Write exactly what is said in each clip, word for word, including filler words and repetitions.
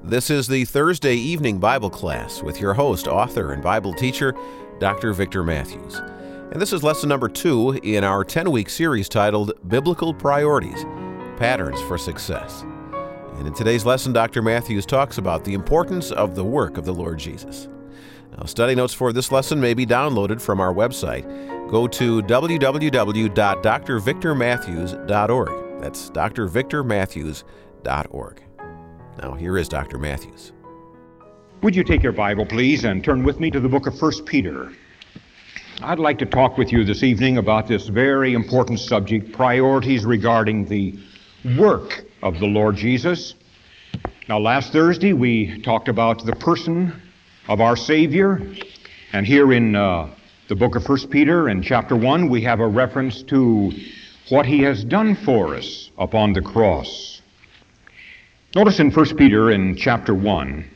This is the Thursday evening Bible class with your host, author, and Bible teacher, Doctor Victor Matthews. And this is lesson number two in our ten-week series titled Biblical Priorities, Patterns for Success. And in today's lesson, Doctor Matthews talks about the importance of the work of the Lord Jesus. Now, study notes for this lesson may be downloaded from our website. Go to w w w dot d r victor matthews dot org. That's d r victor matthews dot org. Now, here is Doctor Matthews. Would you take your Bible, please, and turn with me to the book of First Peter. I'd like to talk with you this evening about this very important subject, priorities regarding the work of the Lord Jesus. Now, last Thursday we talked about the person of our Savior, and here in uh, the book of First Peter in chapter one we have a reference to what he has done for us upon the cross. Notice in First Peter in chapter one,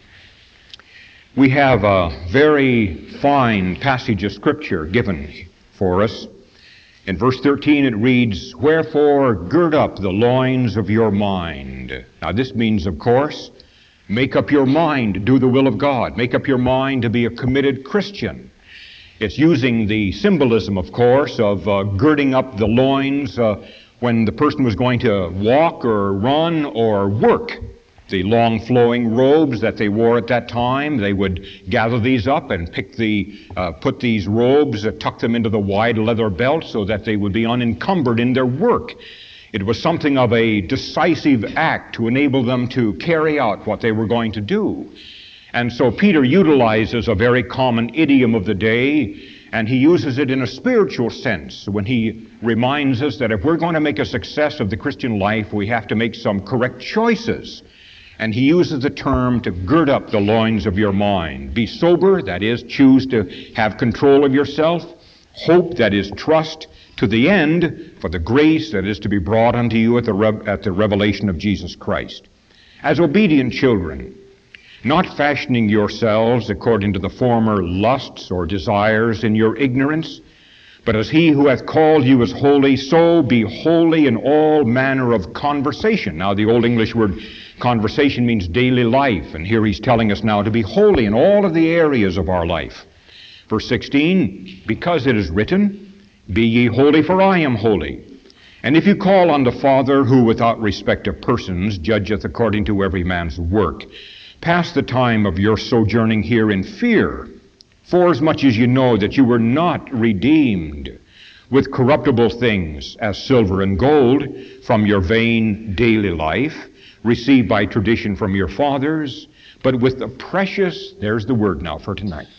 we have a very fine passage of Scripture given for us. In verse thirteen it reads, "Wherefore gird up the loins of your mind." Now this means, of course, make up your mind, do the will of God. Make up your mind to be a committed Christian. It's using the symbolism, of course, of uh, girding up the loins uh, when the person was going to walk or run or work. The long flowing robes that they wore at that time, they would gather these up and pick the, uh, put these robes, uh, tuck them into the wide leather belt so that they would be unencumbered in their work. It was something of a decisive act to enable them to carry out what they were going to do. And so Peter utilizes a very common idiom of the day, and he uses it in a spiritual sense when he reminds us that if we're going to make a success of the Christian life, we have to make some correct choices. And he uses the term to gird up the loins of your mind. Be sober, that is, choose to have control of yourself. Hope, that is, trust to the end for the grace that is to be brought unto you at the, rev- at the revelation of Jesus Christ. As obedient children, not fashioning yourselves according to the former lusts or desires in your ignorance, but as he who hath called you is holy, so be holy in all manner of conversation. Now the Old English word conversation means daily life, and here he's telling us now to be holy in all of the areas of our life. Verse sixteen, because it is written, "Be ye holy, for I am holy. And if you call on the Father, who without respect of persons judgeth according to every man's work, pass the time of your sojourning here in fear, forasmuch as you know that you were not redeemed with corruptible things as silver and gold from your vain daily life, received by tradition from your fathers, but with the precious," there's the word now for tonight,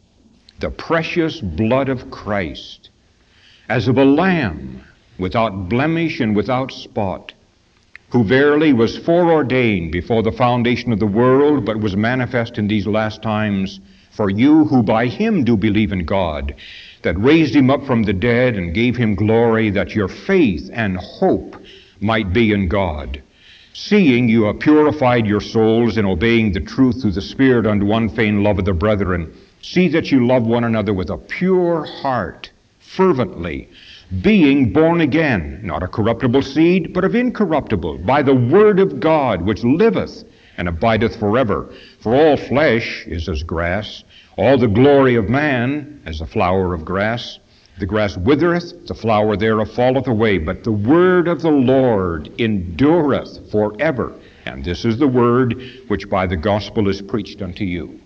"the precious blood of Christ, as of a lamb, without blemish and without spot, who verily was foreordained before the foundation of the world, but was manifest in these last times for you who by him do believe in God, that raised him up from the dead and gave him glory, that your faith and hope might be in God. Seeing you have purified your souls in obeying the truth through the Spirit unto unfeigned love of the brethren, see that you love one another with a pure heart, fervently, being born again, not a corruptible seed, but of incorruptible, by the word of God, which liveth and abideth forever. For all flesh is as grass, all the glory of man as the flower of grass. The grass withereth, the flower thereof falleth away, but the word of the Lord endureth forever. And this is the word which by the gospel is preached unto you."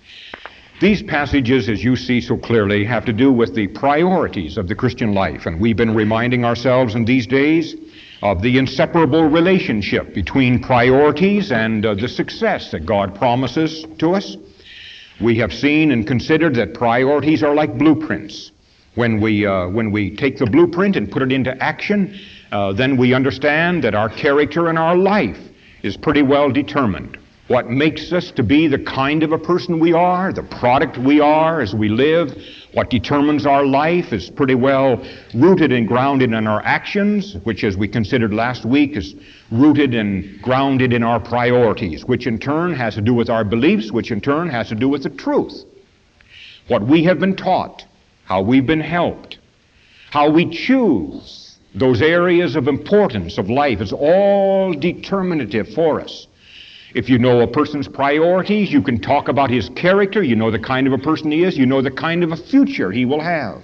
These passages, as you see so clearly, have to do with the priorities of the Christian life. And we've been reminding ourselves in these days of the inseparable relationship between priorities and uh, the success that God promises to us. We have seen and considered that priorities are like blueprints. When we, uh, when we take the blueprint and put it into action, uh, then we understand that our character and our life is pretty well determined. What makes us to be the kind of a person we are, the product we are as we live, what determines our life is pretty well rooted and grounded in our actions, which, as we considered last week, is rooted and grounded in our priorities, which in turn has to do with our beliefs, which in turn has to do with the truth. What we have been taught, how we've been helped, how we choose those areas of importance of life is all determinative for us. If you know a person's priorities, you can talk about his character. You know the kind of a person he is. You know the kind of a future he will have.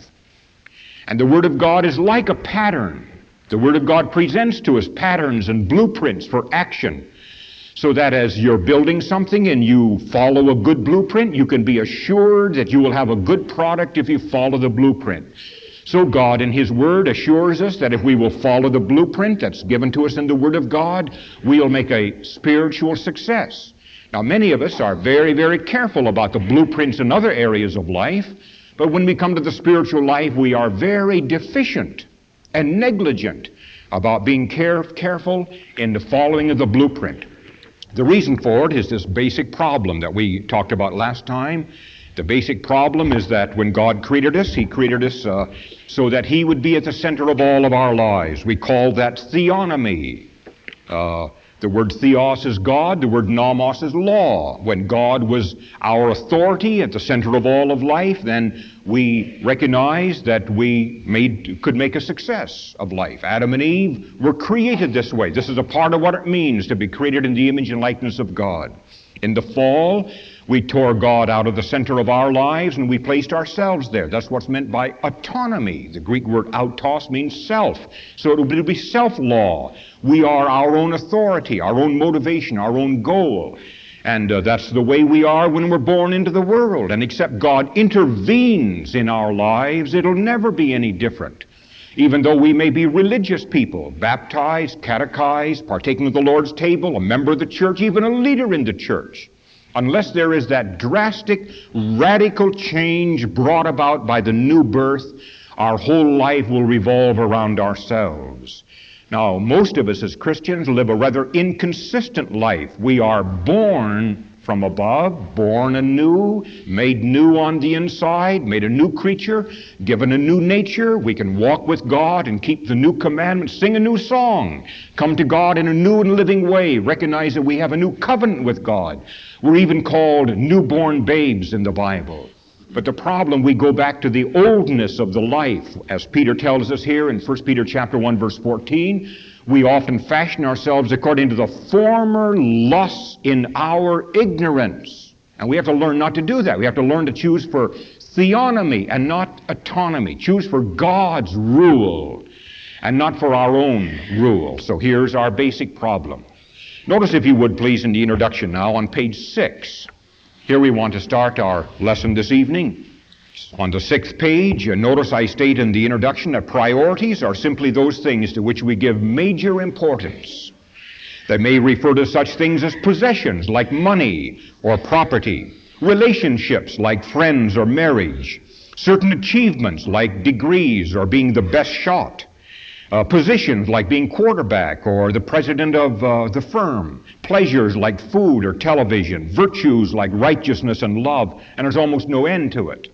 And the Word of God is like a pattern. The Word of God presents to us patterns and blueprints for action, so that as you're building something and you follow a good blueprint, you can be assured that you will have a good product if you follow the blueprint. So God in His Word assures us that if we will follow the blueprint that's given to us in the Word of God, we'll make a spiritual success. Now, many of us are very, very careful about the blueprints in other areas of life, but when we come to the spiritual life, we are very deficient and negligent about being care- careful in the following of the blueprint. The reason for it is this basic problem that we talked about last time. The basic problem is that when God created us, He created us uh, so that He would be at the center of all of our lives. We call that theonomy. Uh, the word theos is God, the word nomos is law. When God was our authority at the center of all of life, then we recognized that we made, could make a success of life. Adam and Eve were created this way. This is a part of what it means to be created in the image and likeness of God. In the fall, we tore God out of the center of our lives and we placed ourselves there. That's what's meant by autonomy. The Greek word autos means self. So it will be self-law. We are our own authority, our own motivation, our own goal. And uh, that's the way we are when we're born into the world. And except God intervenes in our lives, it'll never be any different. Even though we may be religious people, baptized, catechized, partaking of the Lord's table, a member of the church, even a leader in the church, unless there is that drastic, radical change brought about by the new birth, our whole life will revolve around ourselves. Now, most of us as Christians live a rather inconsistent life. We are born from above, born anew, made new on the inside, made a new creature, given a new nature. We can walk with God and keep the new commandments, sing a new song, come to God in a new and living way, recognize that we have a new covenant with God. We're even called newborn babes in the Bible. But the problem, we go back to the oldness of the life. As Peter tells us here in First Peter chapter one, verse fourteen, we often fashion ourselves according to the former lusts in our ignorance. And we have to learn not to do that. We have to learn to choose for theonomy and not autonomy. Choose for God's rule and not for our own rule. So here's our basic problem. Notice, if you would please, in the introduction now on page six. Here we want to start our lesson this evening. On the sixth page, notice I state in the introduction that priorities are simply those things to which we give major importance. They may refer to such things as possessions like money or property, relationships like friends or marriage, certain achievements like degrees or being the best shot, uh, positions like being quarterback or the president of uh, the firm, pleasures like food or television, virtues like righteousness and love, and there's almost no end to it.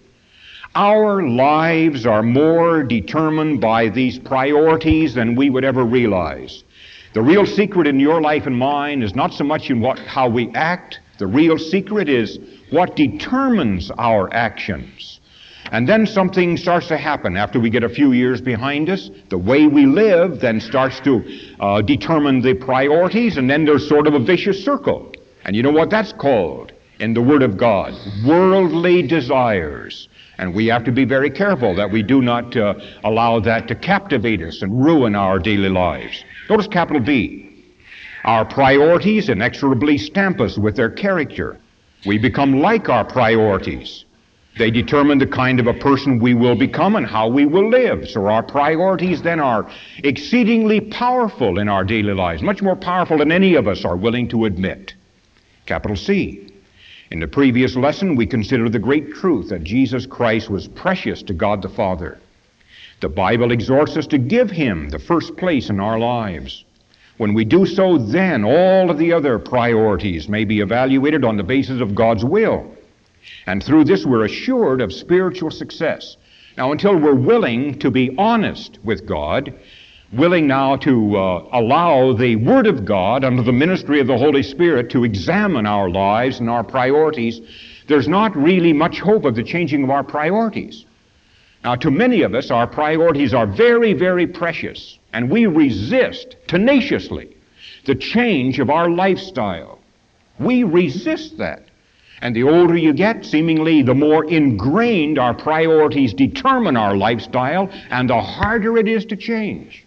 Our lives are more determined by these priorities than we would ever realize. The real secret in your life and mine is not so much in what, how we act. The real secret is what determines our actions. And then something starts to happen after we get a few years behind us. The way we live then starts to uh, determine the priorities, and then there's sort of a vicious circle. And you know what that's called in the Word of God? Worldly desires. And we have to be very careful that we do not uh, allow that to captivate us and ruin our daily lives. Notice capital B. Our priorities inexorably stamp us with their character. We become like our priorities. They determine the kind of a person we will become and how we will live. So our priorities then are exceedingly powerful in our daily lives, much more powerful than any of us are willing to admit. Capital C. In the previous lesson, we considered the great truth that Jesus Christ was precious to God the Father. The Bible exhorts us to give Him the first place in our lives. When we do so, then all of the other priorities may be evaluated on the basis of God's will. And through this, we're assured of spiritual success. Now, until we're willing to be honest with God, willing now to uh, allow the Word of God under the ministry of the Holy Spirit to examine our lives and our priorities, there's not really much hope of the changing of our priorities. Now, to many of us, our priorities are very, very precious, and we resist tenaciously the change of our lifestyle. We resist that. And the older you get, seemingly the more ingrained our priorities determine our lifestyle, and the harder it is to change.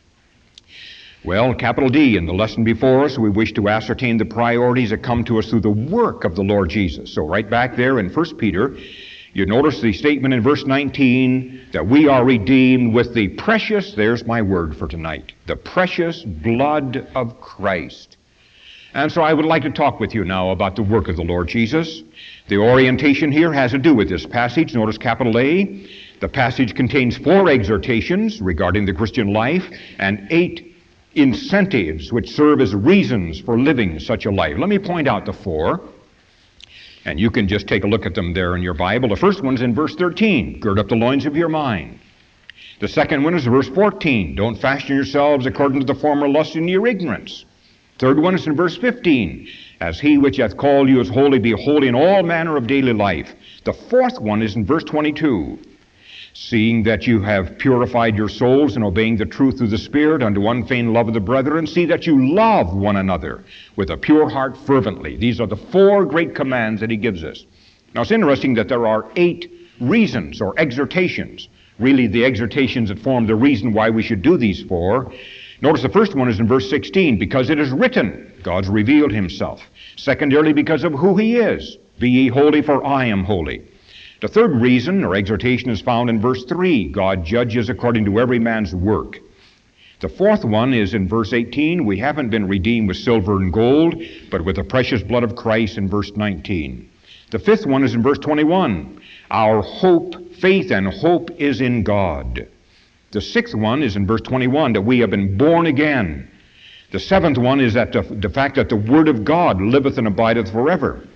Well, capital D, in the lesson before us, we wish to ascertain the priorities that come to us through the work of the Lord Jesus. So right back there in First Peter, you notice the statement in verse nineteen that we are redeemed with the precious, there's my word for tonight, the precious blood of Christ. And so I would like to talk with you now about the work of the Lord Jesus. The orientation here has to do with this passage. Notice capital A. The passage contains four exhortations regarding the Christian life and eight incentives which serve as reasons for living such a life. Let me point out the four, and you can just take a look at them there in your Bible. The first one's in verse thirteen, gird up the loins of your mind. The second one is verse fourteen, don't fashion yourselves according to the former lust in your ignorance. Third one is in verse fifteen, as he which hath called you is holy, be holy in all manner of daily life. The fourth one is in verse twenty-two, seeing that you have purified your souls in obeying the truth through the Spirit unto unfeigned love of the brethren, see that you love one another with a pure heart fervently. These are the four great commands that he gives us. Now it's interesting that there are eight reasons or exhortations, really the exhortations that form the reason why we should do these four. Notice the first one is in verse sixteen, because it is written, God's revealed himself. Secondarily, because of who he is, be ye holy, for I am holy. The third reason or exhortation is found in verse three, God judges according to every man's work. The fourth one is in verse eighteen, we haven't been redeemed with silver and gold, but with the precious blood of Christ in verse nineteen. The fifth one is in verse twenty-one, our hope, faith and hope is in God. The sixth one is in verse twenty-one, that we have been born again. The seventh one is that the, the fact that the word of God liveth and abideth forever.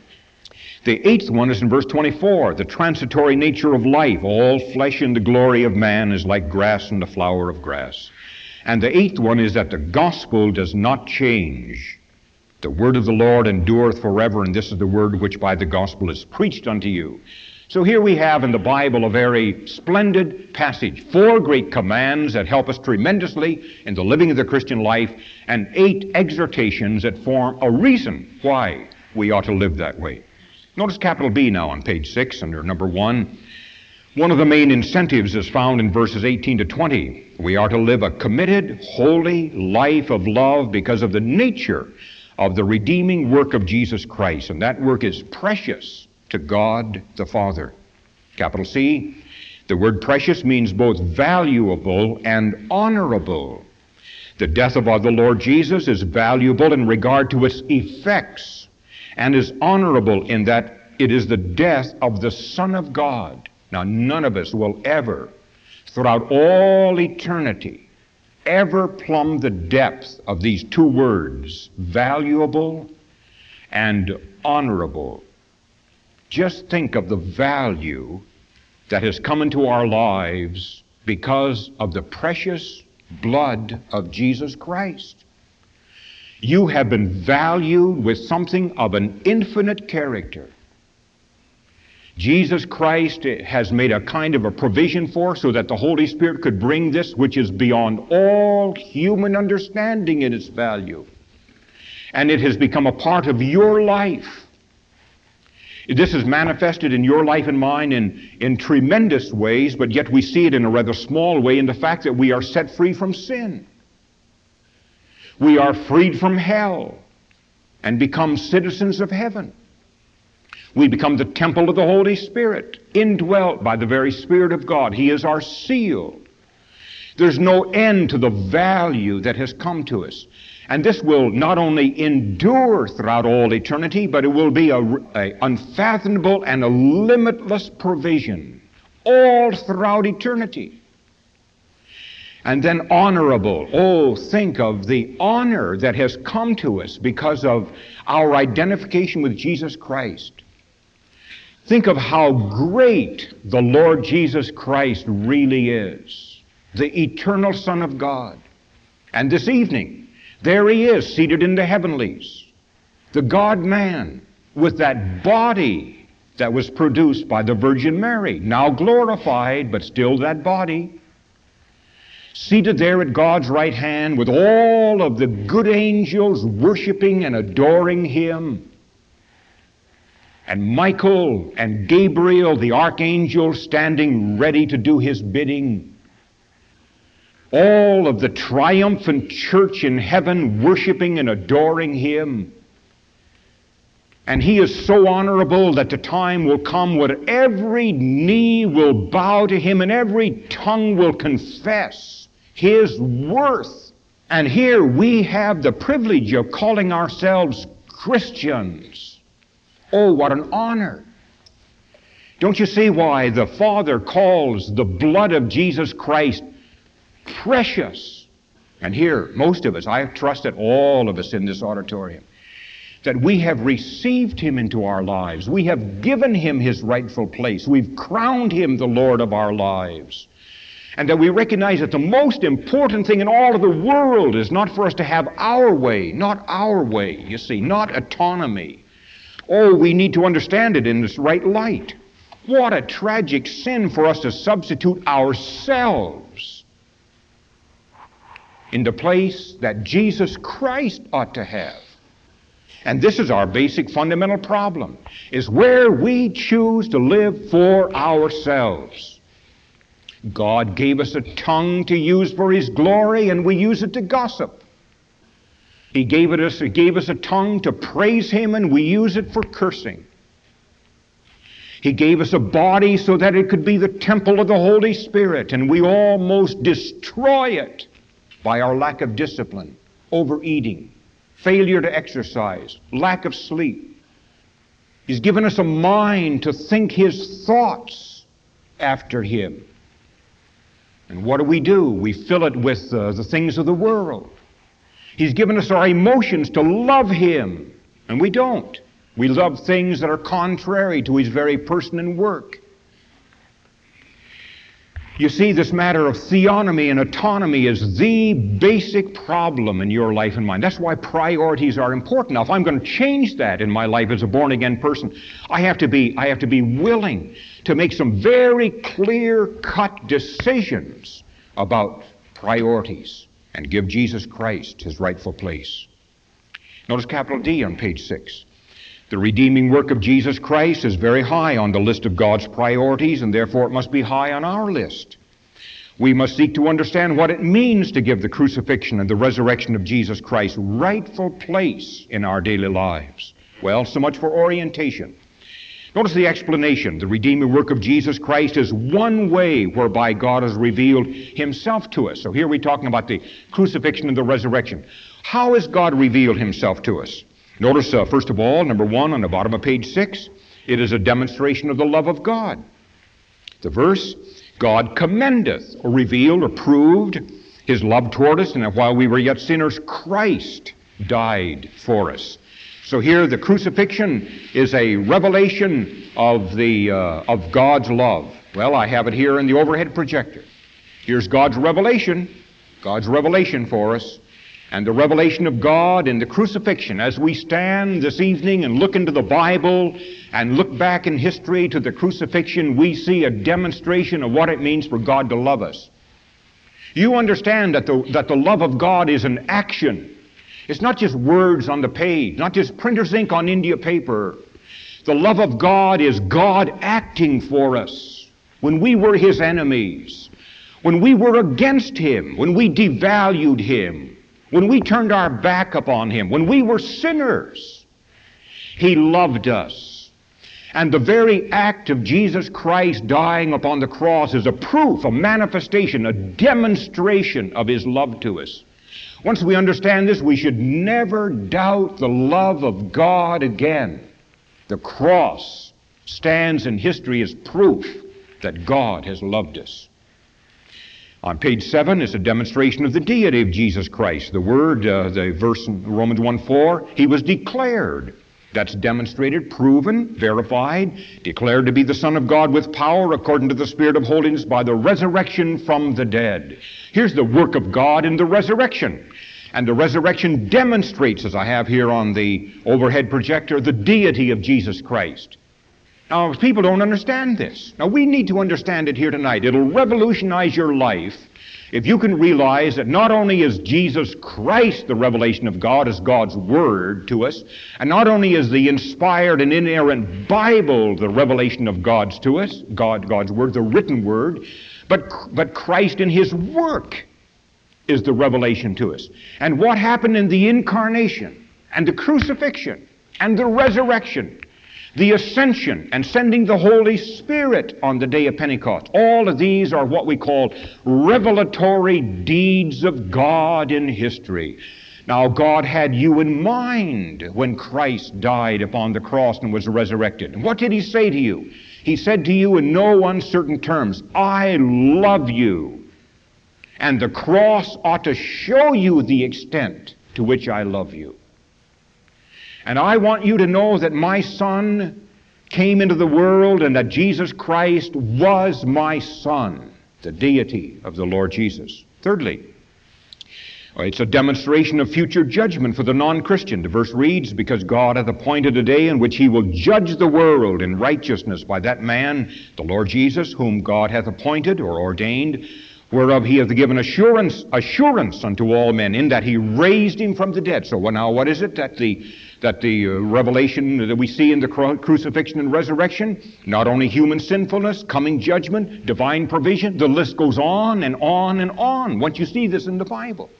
The eighth one is in verse twenty-four, the transitory nature of life. All flesh in the glory of man is like grass and the flower of grass. And the eighth one is that the gospel does not change. The word of the Lord endureth forever, and this is the word which by the gospel is preached unto you. So here we have in the Bible a very splendid passage, four great commands that help us tremendously in the living of the Christian life, and eight exhortations that form a reason why we ought to live that way. Notice capital B now on page six under number one. One of the main incentives is found in verses eighteen to twenty. We are to live a committed, holy life of love because of the nature of the redeeming work of Jesus Christ, and that work is precious to God the Father. Capital C, the word precious means both valuable and honorable. The death of the Lord Jesus is valuable in regard to its effects, and is honorable in that it is the death of the Son of God. Now, none of us will ever, throughout all eternity, ever plumb the depth of these two words, valuable and honorable. Just think of the value that has come into our lives because of the precious blood of Jesus Christ. You have been valued with something of an infinite character. Jesus Christ has made a kind of a provision for so that the Holy Spirit could bring this which is beyond all human understanding in its value. And it has become a part of your life. This is manifested in your life and mine in, in tremendous ways, but yet we see it in a rather small way in the fact that we are set free from sin. We are freed from hell and become citizens of heaven. We become the temple of the Holy Spirit, indwelt by the very Spirit of God. He is our seal. There's no end to the value that has come to us. And this will not only endure throughout all eternity, but it will be a, a unfathomable and a limitless provision all throughout eternity. And then honorable. Oh, think of the honor that has come to us because of our identification with Jesus Christ. Think of how great the Lord Jesus Christ really is, the eternal Son of God. And this evening, there he is, seated in the heavenlies, the God-man, with that body that was produced by the Virgin Mary, now glorified, but still that body, seated there at God's right hand with all of the good angels worshiping and adoring him. and Michael and Gabriel, the archangel, standing ready to do his bidding. All of the triumphant church in heaven worshiping and adoring him. And he is so honorable that the time will come where every knee will bow to him and every tongue will confess his worth. And here we have the privilege of calling ourselves Christians. Oh, what an honor. Don't you see why the Father calls the blood of Jesus Christ precious? And here, most of us, I trust that all of us in this auditorium, that we have received him into our lives. We have given him his rightful place. We've crowned him the Lord of our lives. And that we recognize that the most important thing in all of the world is not for us to have our way, not our way, you see, not autonomy. Oh, we need to understand it in this right light. What a tragic sin for us to substitute ourselves in the place that Jesus Christ ought to have. And this is our basic fundamental problem, is where we choose to live for ourselves. God gave us a tongue to use for his glory, and we use it to gossip. He gave it us, he gave us a tongue to praise him, and we use it for cursing. He gave us a body so that it could be the temple of the Holy Spirit, and we almost destroy it by our lack of discipline, overeating, failure to exercise, lack of sleep. He's given us a mind to think his thoughts after him. And what do we do? We fill it with uh, the things of the world. He's given us our emotions to love him, and we don't. We love things that are contrary to his very person and work. You see, this matter of theonomy and autonomy is the basic problem in your life and mine. That's why priorities are important. Now, if I'm going to change that in my life as a born-again person, I have to be, I have to be willing to make some very clear-cut decisions about priorities and give Jesus Christ his rightful place. Notice capital D on page six. The redeeming work of Jesus Christ is very high on the list of God's priorities, and therefore it must be high on our list. We must seek to understand what it means to give the crucifixion and the resurrection of Jesus Christ rightful place in our daily lives. Well, so much for orientation. Notice the explanation. The redeeming work of Jesus Christ is one way whereby God has revealed himself to us. So here we're talking about the crucifixion and the resurrection. How has God revealed himself to us? Notice, uh, first of all, number one on the bottom of page six, it is a demonstration of the love of God. The verse, God commendeth, or revealed, or proved his love toward us, and that while we were yet sinners, Christ died for us. So here the crucifixion is a revelation of, the, uh, of God's love. Well, I have it here in the overhead projector. Here's God's revelation, God's revelation for us. And the revelation of God in the crucifixion, as we stand this evening and look into the Bible and look back in history to the crucifixion, we see a demonstration of what it means for God to love us. You understand that the, that the love of God is an action. It's not just words on the page, not just printer's ink on India paper. The love of God is God acting for us when we were his enemies, when we were against him, when we devalued him, when we turned our back upon him, when we were sinners. He loved us. And the very act of Jesus Christ dying upon the cross is a proof, a manifestation, a demonstration of his love to us. Once we understand this, we should never doubt the love of God again. The cross stands in history as proof that God has loved us. On page seven is a demonstration of the deity of Jesus Christ. The word, uh, the verse in Romans one four, he was declared. That's demonstrated, proven, verified, declared to be the Son of God with power according to the Spirit of holiness by the resurrection from the dead. Here's the work of God in the resurrection. And the resurrection demonstrates, as I have here on the overhead projector, the deity of Jesus Christ. Now, people don't understand this. Now, we need to understand it here tonight. It'll revolutionize your life if you can realize that not only is Jesus Christ the revelation of God as God's Word to us, and not only is the inspired and inerrant Bible the revelation of God's to us, God, God's Word, the written Word, but, but Christ in His work is the revelation to us. And what happened in the incarnation and the crucifixion and the resurrection, the ascension and sending the Holy Spirit on the day of Pentecost. All of these are what we call revelatory deeds of God in history. Now, God had you in mind when Christ died upon the cross and was resurrected. And what did He say to you? He said to you in no uncertain terms, I love you. And the cross ought to show you the extent to which I love you. And I want you to know that my Son came into the world and that Jesus Christ was my Son, the deity of the Lord Jesus. Thirdly, it's a demonstration of future judgment for the non-Christian. The verse reads, because God hath appointed a day in which He will judge the world in righteousness by that man, the Lord Jesus, whom God hath appointed or ordained, whereof He hath given assurance, assurance unto all men, in that He raised Him from the dead. So well, now what is it that the that the uh, revelation that we see in the cru- crucifixion and resurrection? Not only human sinfulness, coming judgment, divine provision, the list goes on and on and on once you see this in the Bible.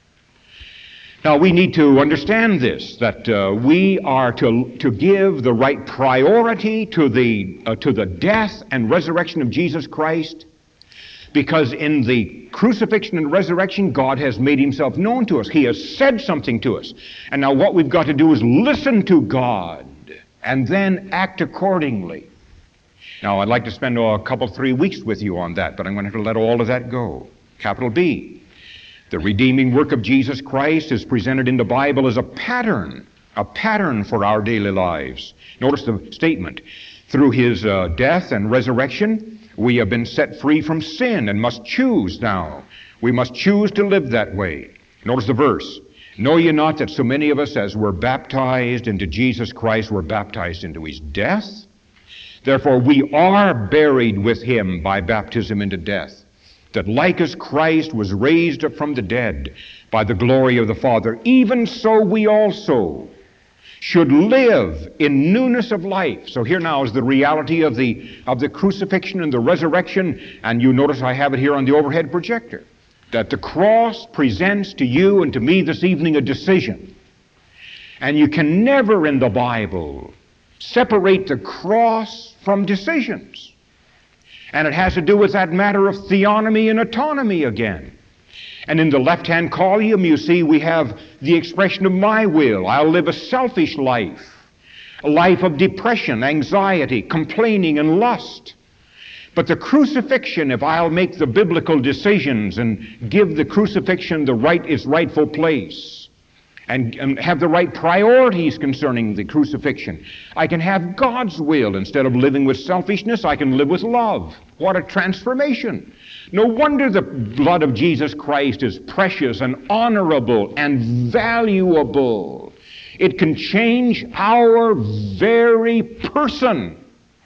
Now we need to understand this, that uh, we are to, to give the right priority to the, uh, to the death and resurrection of Jesus Christ, because in the crucifixion and resurrection, God has made Himself known to us. He has said something to us. And now what we've got to do is listen to God and then act accordingly. Now, I'd like to spend oh, a couple, three weeks with you on that, but I'm going to have to let all of that go. Capital B. The redeeming work of Jesus Christ is presented in the Bible as a pattern, a pattern for our daily lives. Notice the statement. Through His uh, death and resurrection, we have been set free from sin and must choose now. We must choose to live that way. Notice the verse. Know ye not that so many of us as were baptized into Jesus Christ were baptized into His death? Therefore we are buried with Him by baptism into death, that like as Christ was raised up from the dead by the glory of the Father, even so we also should live in newness of life. So here now is the reality of the, of the crucifixion and the resurrection, and you notice I have it here on the overhead projector, that the cross presents to you and to me this evening a decision. And you can never in the Bible separate the cross from decisions. And it has to do with that matter of theonomy and autonomy again. And in the left-hand column, you see, we have the expression of my will. I'll live a selfish life, a life of depression, anxiety, complaining, and lust. But the crucifixion, if I'll make the biblical decisions and give the crucifixion the right, its rightful place, and, and have the right priorities concerning the crucifixion, I can have God's will. Instead of living with selfishness, I can live with love. What a transformation. No wonder the blood of Jesus Christ is precious and honorable and valuable. It can change our very person.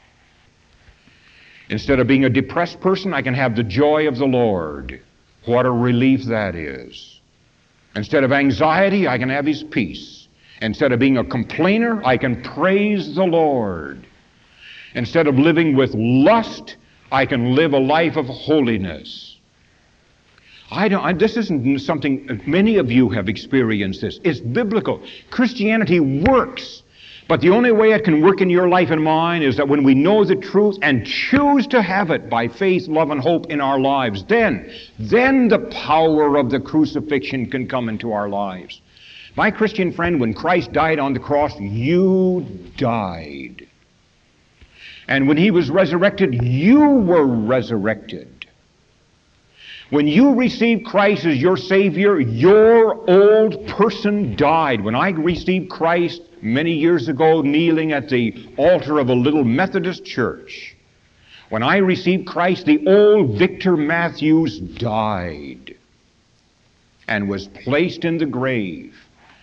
Instead of being a depressed person, I can have the joy of the Lord. What a relief that is. Instead of anxiety, I can have His peace. Instead of being a complainer, I can praise the Lord. Instead of living with lust, I can live a life of holiness. I don't, I, this isn't something, many of you have experienced this. It's biblical. Christianity works. But the only way it can work in your life and mine is that when we know the truth and choose to have it by faith, love, and hope in our lives, then, then the power of the crucifixion can come into our lives. My Christian friend, when Christ died on the cross, you died. And when He was resurrected, you were resurrected. When you received Christ as your Savior, your old person died. When I received Christ many years ago, kneeling at the altar of a little Methodist church, when I received Christ, the old Victor Matthews died and was placed in the grave.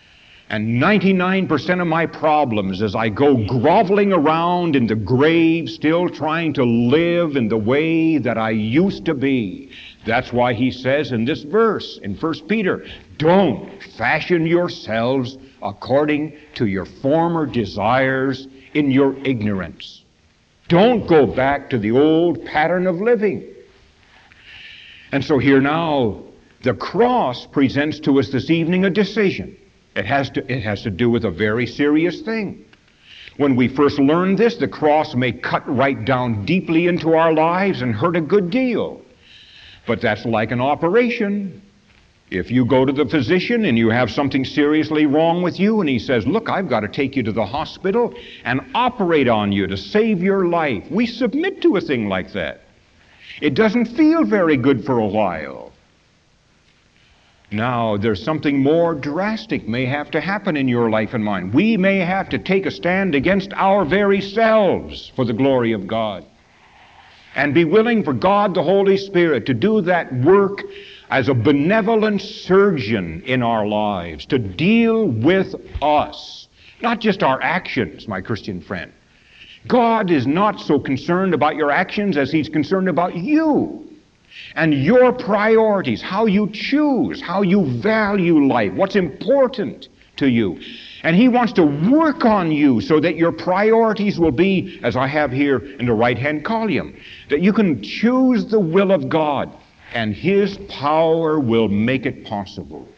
And ninety-nine percent of my problems as I go groveling around in the grave, still trying to live in the way that I used to be. That's why he says in this verse, in First Peter, don't fashion yourselves according to your former desires in your ignorance. Don't go back to the old pattern of living. And so here now, the cross presents to us this evening a decision. It has to, it has to do with a very serious thing. When we first learn this, the cross may cut right down deeply into our lives and hurt a good deal. But that's like an operation. If you go to the physician and you have something seriously wrong with you, and he says, look, I've got to take you to the hospital and operate on you to save your life, we submit to a thing like that. It doesn't feel very good for a while. Now, there's something more drastic may have to happen in your life and mine. We may have to take a stand against our very selves for the glory of God, and be willing for God the Holy Spirit to do that work as a benevolent surgeon in our lives, to deal with us, not just our actions, my Christian friend. God is not so concerned about your actions as he's concerned about you and your priorities, how you choose, how you value life, what's important to you. And he wants to work on you so that your priorities will be, as I have here in the right-hand column, that you can choose the will of God, and his power will make it possible.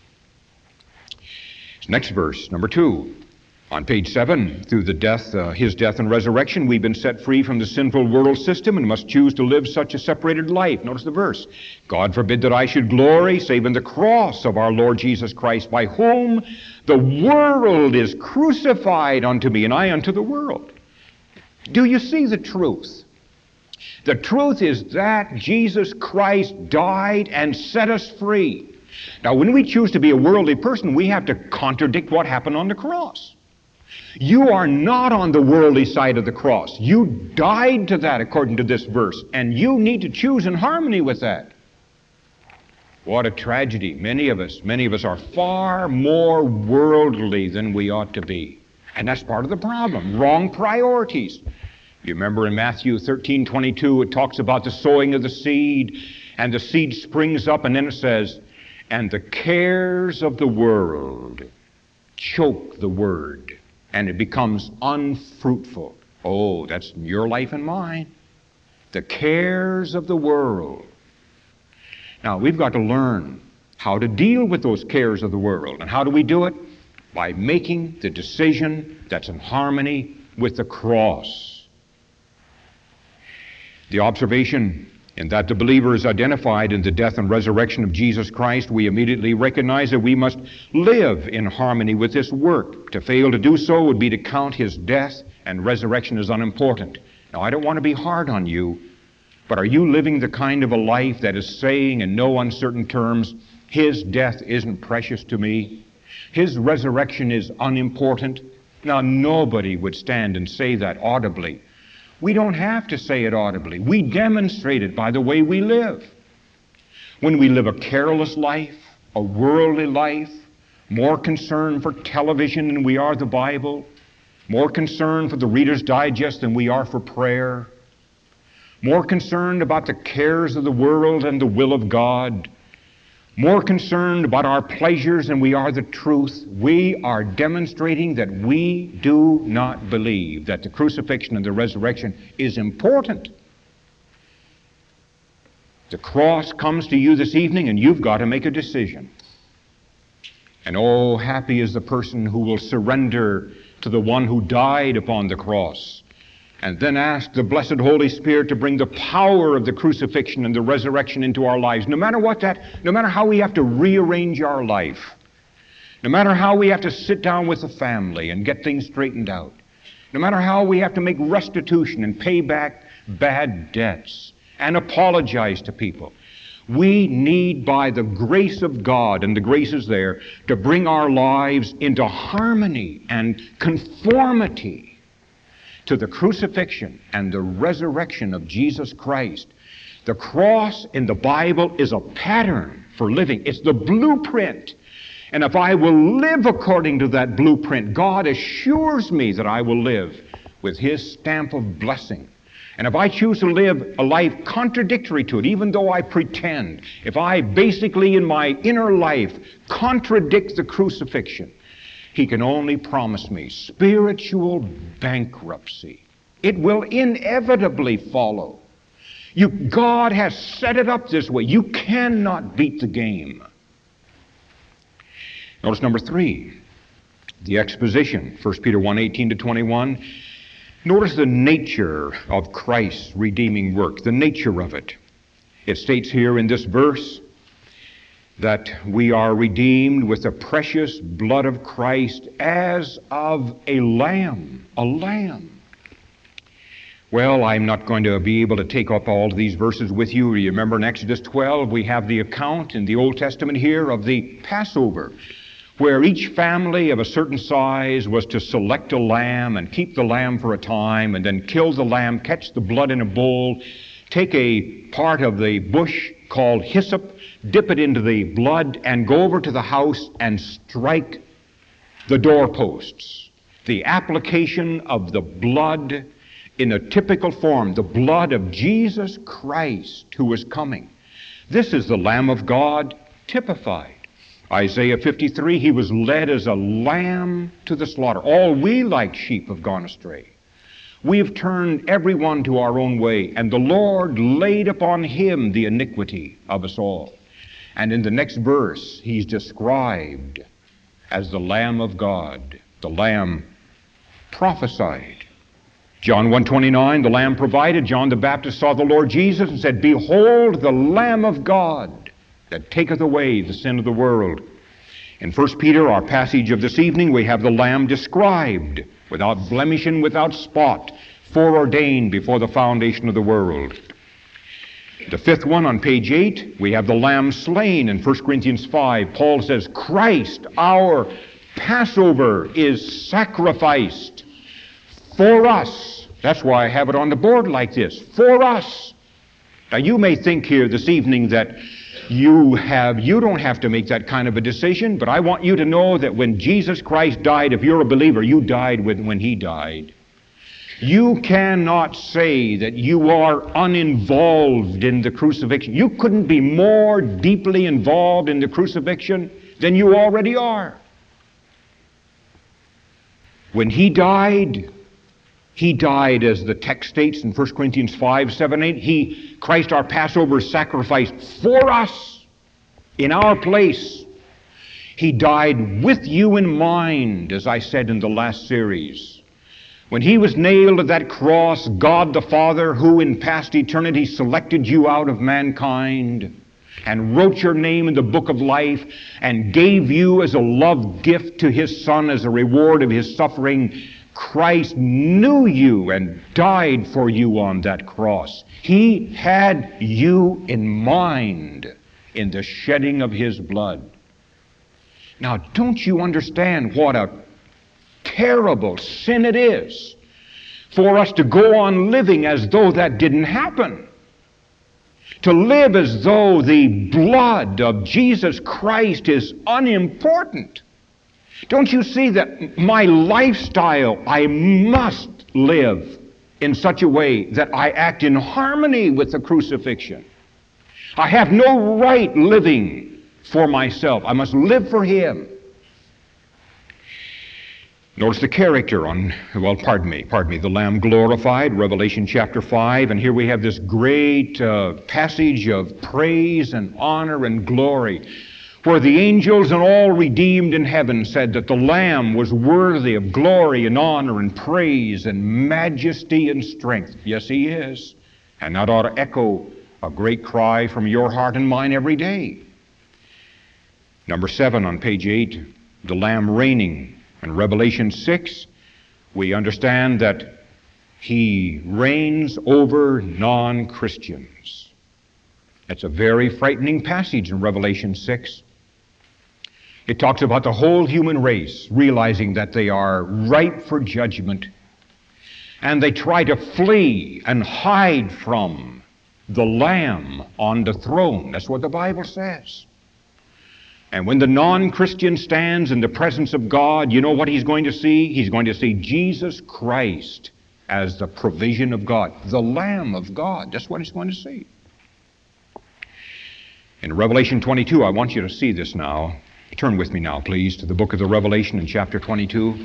Next verse, number two. On page seven, through the death, uh, his death and resurrection, we've been set free from the sinful world system and must choose to live such a separated life. Notice the verse. God forbid that I should glory save in the cross of our Lord Jesus Christ, by whom the world is crucified unto me, and I unto the world. Do you see the truth? The truth is that Jesus Christ died and set us free. Now, when we choose to be a worldly person, we have to contradict what happened on the cross. You are not on the worldly side of the cross. You died to that according to this verse, and you need to choose in harmony with that. What a tragedy. Many of us, many of us are far more worldly than we ought to be. And that's part of the problem. Wrong priorities. You remember in Matthew thirteen twenty-two, it talks about the sowing of the seed, and the seed springs up, and then it says, and the cares of the world choke the word, and it becomes unfruitful. Oh, that's your life and mine. The cares of the world. Now, we've got to learn how to deal with those cares of the world. And how do we do it? By making the decision that's in harmony with the cross. The observation in that the believer is identified in the death and resurrection of Jesus Christ, we immediately recognize that we must live in harmony with this work. To fail to do so would be to count his death and resurrection as unimportant. Now, I don't want to be hard on you, but are you living the kind of a life that is saying in no uncertain terms, his death isn't precious to me, his resurrection is unimportant? Now, nobody would stand and say that audibly. We don't have to say it audibly. We demonstrate it by the way we live. When we live a careless life, a worldly life, more concerned for television than we are the Bible, more concerned for the Reader's Digest than we are for prayer, more concerned about the cares of the world and the will of God, more concerned about our pleasures than we are the truth, we are demonstrating that we do not believe that the crucifixion and the resurrection is important. The cross comes to you this evening, and you've got to make a decision. And oh, happy is the person who will surrender to the one who died upon the cross, and then ask the blessed Holy Spirit to bring the power of the crucifixion and the resurrection into our lives. No matter what that, no matter how we have to rearrange our life, no matter how we have to sit down with the family and get things straightened out, no matter how we have to make restitution and pay back bad debts and apologize to people, we need, by the grace of God, and the grace is there, to bring our lives into harmony and conformity to the crucifixion and the resurrection of Jesus Christ. The cross in the Bible is a pattern for living. It's the blueprint. And if I will live according to that blueprint, God assures me that I will live with His stamp of blessing. And if I choose to live a life contradictory to it, even though I pretend, if I basically in my inner life contradict the crucifixion, He can only promise me spiritual bankruptcy. It will inevitably follow. You, God has set it up this way. You cannot beat the game. Notice number three, the exposition, First Peter one, eighteen to twenty-one. Notice the nature of Christ's redeeming work, the nature of it. It states here in this verse that we are redeemed with the precious blood of Christ as of a lamb, a lamb. Well, I'm not going to be able to take up all of these verses with you. You remember in Exodus twelve, we have the account in the Old Testament here of the Passover, where each family of a certain size was to select a lamb and keep the lamb for a time and then kill the lamb, catch the blood in a bowl, take a part of the bush called hyssop, dip it into the blood, and go over to the house and strike the doorposts. The application of the blood in a typical form, the blood of Jesus Christ who was coming. This is the Lamb of God typified. Isaiah fifty-three, He was led as a lamb to the slaughter. All we like sheep have gone astray. We have turned everyone to our own way, and the Lord laid upon Him the iniquity of us all. And in the next verse, He's described as the Lamb of God, the Lamb prophesied. John one twenty-nine, the Lamb provided. John the Baptist saw the Lord Jesus and said, "Behold the Lamb of God that taketh away the sin of the world." In First Peter, our passage of this evening, we have the Lamb described, without blemish and without spot, foreordained before the foundation of the world. The fifth one on page eight, we have the Lamb slain in First Corinthians five. Paul says, "Christ, our Passover, is sacrificed for us." That's why I have it on the board like this, for us. Now you may think here this evening that You have, you don't have to make that kind of a decision, but I want you to know that when Jesus Christ died, if you're a believer, you died with, when He died. You cannot say that you are uninvolved in the crucifixion. You couldn't be more deeply involved in the crucifixion than you already are. When He died, He died, as the text states in First Corinthians five, seven, eight, He, Christ our Passover, is sacrificed for us in our place. He died with you in mind, as I said in the last series. When He was nailed to that cross, God the Father, who in past eternity selected you out of mankind and wrote your name in the book of life and gave you as a love gift to His Son as a reward of His suffering, Christ knew you and died for you on that cross. He had you in mind in the shedding of His blood. Now, don't you understand what a terrible sin it is for us to go on living as though that didn't happen? To live as though the blood of Jesus Christ is unimportant. Don't you see that my lifestyle, I must live in such a way that I act in harmony with the crucifixion? I have no right living for myself. I must live for Him. Notice the character on, well, pardon me, pardon me, the Lamb glorified, Revelation chapter five, and here we have this great uh, passage of praise and honor and glory, where the angels and all redeemed in heaven said that the Lamb was worthy of glory and honor and praise and majesty and strength. Yes, He is. And that ought to echo a great cry from your heart and mine every day. Number seven on page eight, the Lamb reigning. In Revelation six, we understand that He reigns over non-Christians. That's a very frightening passage in Revelation six. It talks about the whole human race realizing that they are ripe for judgment, and they try to flee and hide from the Lamb on the throne. That's what the Bible says. And when the non-Christian stands in the presence of God, you know what he's going to see? He's going to see Jesus Christ as the provision of God, the Lamb of God. That's what he's going to see. In Revelation twenty-two, I want you to see this now. Turn with me now, please, to the book of the Revelation in chapter twenty-two.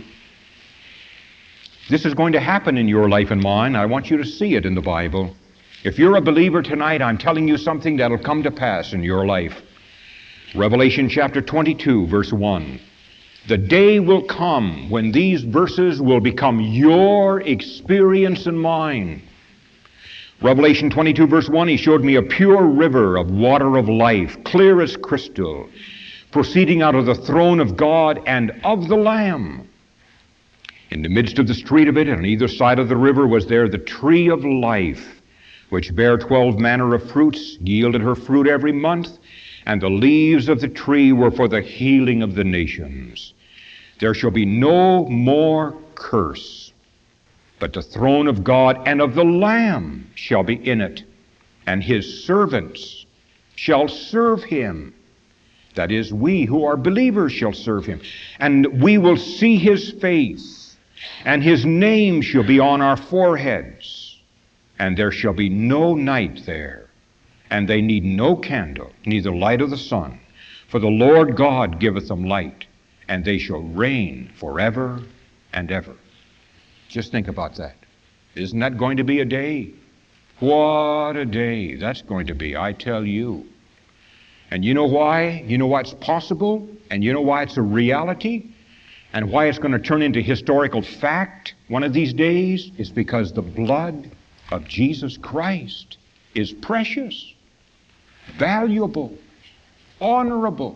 This is going to happen in your life and mine. I want you to see it in the Bible. If you're a believer tonight, I'm telling you something that'll come to pass in your life. Revelation chapter twenty-two, verse one. The day will come when these verses will become your experience and mine. Revelation twenty-two, verse one, he showed me a pure river of water of life, clear as crystal, proceeding out of the throne of God and of the Lamb. In the midst of the street of it, and on either side of the river, was there the tree of life, which bare twelve manner of fruits, yielded her fruit every month, and the leaves of the tree were for the healing of the nations. There shall be no more curse, but the throne of God and of the Lamb shall be in it, and his servants shall serve him. That is, we who are believers shall serve him. And we will see his face, and his name shall be on our foreheads. And there shall be no night there. And they need no candle, neither light of the sun. For the Lord God giveth them light, and they shall reign forever and ever. Just think about that. Isn't that going to be a day? What a day that's going to be, I tell you. And you know why? You know why it's possible? And you know why it's a reality? And why it's going to turn into historical fact one of these days? Is because the blood of Jesus Christ is precious, valuable, honorable.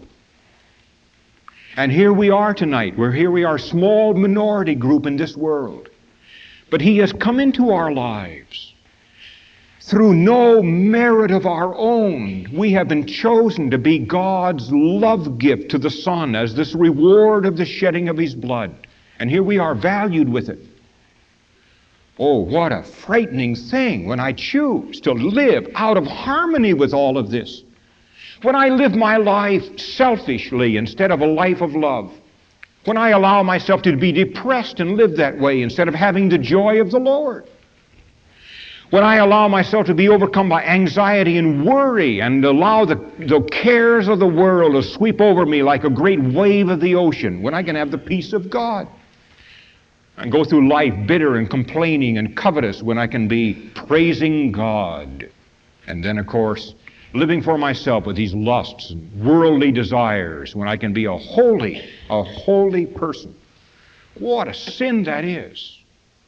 And here we are tonight. We're here we are, a small minority group in this world. But he has come into our lives through no merit of our own. We have been chosen to be God's love gift to the Son as this reward of the shedding of his blood. And here we are, valued with it. Oh, what a frightening thing when I choose to live out of harmony with all of this. When I live my life selfishly instead of a life of love. When I allow myself to be depressed and live that way instead of having the joy of the Lord. When I allow myself to be overcome by anxiety and worry and allow the, the cares of the world to sweep over me like a great wave of the ocean, when I can have the peace of God. And go through life bitter and complaining and covetous when I can be praising God. And then, of course, living for myself with these lusts and worldly desires when I can be a holy, a holy person. What a sin that is.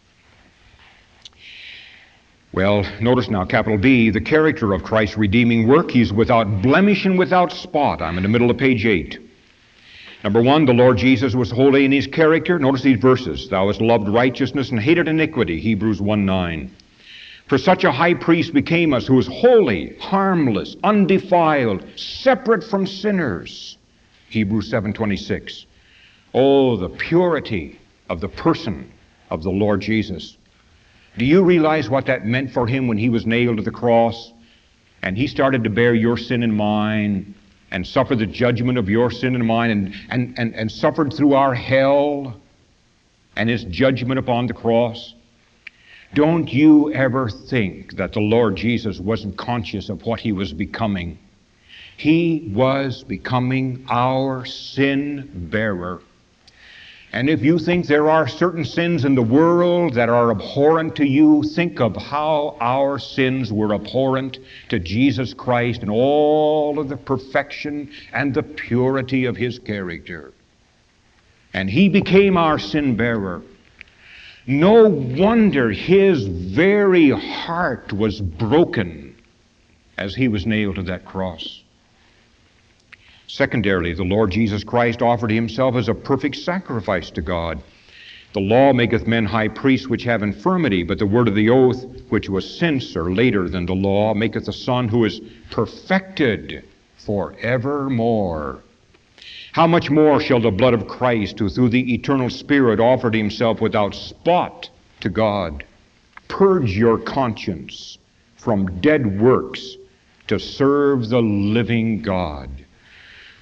Well, notice now, capital B, the character of Christ's redeeming work. He's without blemish and without spot. I'm in the middle of page eight. Number one, the Lord Jesus was holy in his character. Notice these verses. Thou hast loved righteousness and hated iniquity, Hebrews one nine. For such a high priest became us, who is holy, harmless, undefiled, separate from sinners, Hebrews seven twenty-six. Oh, the purity of the person of the Lord Jesus. Do you realize what that meant for him when he was nailed to the cross and he started to bear your sin and mine and suffer the judgment of your sin and mine and, and, and, and suffered through our hell and his judgment upon the cross? Don't you ever think that the Lord Jesus wasn't conscious of what he was becoming. He was becoming our sin bearer. And if you think there are certain sins in the world that are abhorrent to you, think of how our sins were abhorrent to Jesus Christ and all of the perfection and the purity of his character. And he became our sin bearer. No wonder his very heart was broken as he was nailed to that cross. Secondarily, the Lord Jesus Christ offered himself as a perfect sacrifice to God. The law maketh men high priests which have infirmity, but the word of the oath, which was since or later than the law, maketh the Son who is perfected forevermore. How much more shall the blood of Christ, who through the eternal Spirit offered himself without spot to God, purge your conscience from dead works to serve the living God?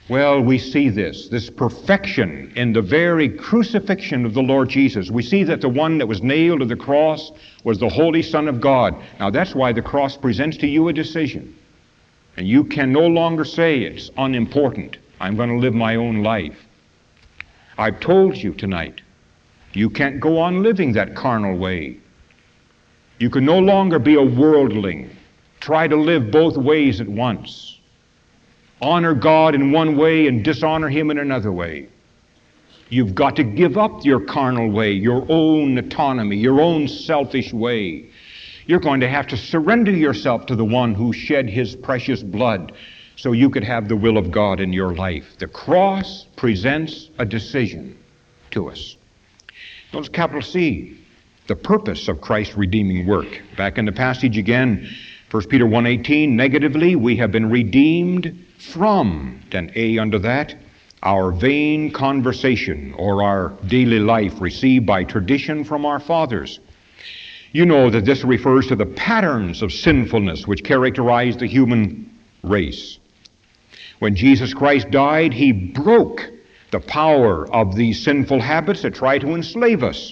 Well, we see this, this perfection in the very crucifixion of the Lord Jesus. We see that the one that was nailed to the cross was the Holy Son of God. Now that's why the cross presents to you a decision. And you can no longer say it's unimportant. I'm going to live my own life. I've told you tonight, you can't go on living that carnal way. You can no longer be a worldling. Try to live both ways at once. Honor God in one way and dishonor Him in another way. You've got to give up your carnal way, your own autonomy, your own selfish way. You're going to have to surrender yourself to the one who shed His precious blood so you could have the will of God in your life. The cross presents a decision to us. Notice capital C, the purpose of Christ's redeeming work. Back in the passage again, First Peter one eighteen, negatively, we have been redeemed from, then A under that, our vain conversation or our daily life received by tradition from our fathers. You know that this refers to the patterns of sinfulness which characterize the human race. When Jesus Christ died, He broke the power of these sinful habits that try to enslave us.